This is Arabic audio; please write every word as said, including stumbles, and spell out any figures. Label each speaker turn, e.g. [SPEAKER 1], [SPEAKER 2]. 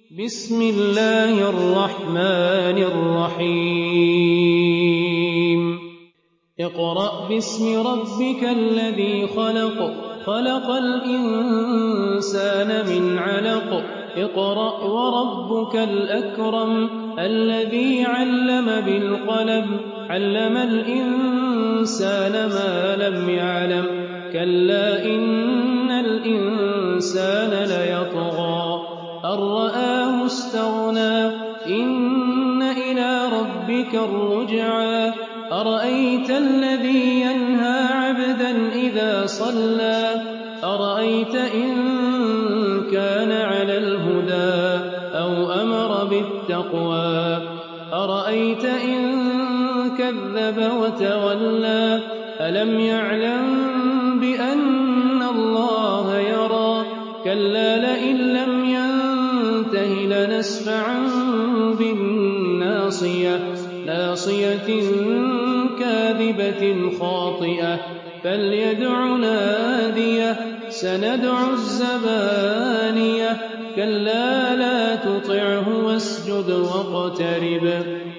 [SPEAKER 1] بسم الله الرحمن الرحيم اقرأ باسم ربك الذي خلق خلق الإنسان من علق اقرأ وربك الأكرم الذي علم بالقلم علم الإنسان ما لم يعلم كلا إن الإنسان ليطغى أن رآه استغنى إن إلى ربك الرجعى أرأيت الذي ينهى عبدا إذا صلى أرأيت إن كان على الهدى أو أمر بالتقوى أرأيت إن كذب وتولى ألم يعلم بأن الله يرى كلا لئن لم ينته لنسفعا بالناصية ناصية كاذبة خاطئة فليدع ناديه سندع الزبانية كلا لا تطعه واسجد واقترب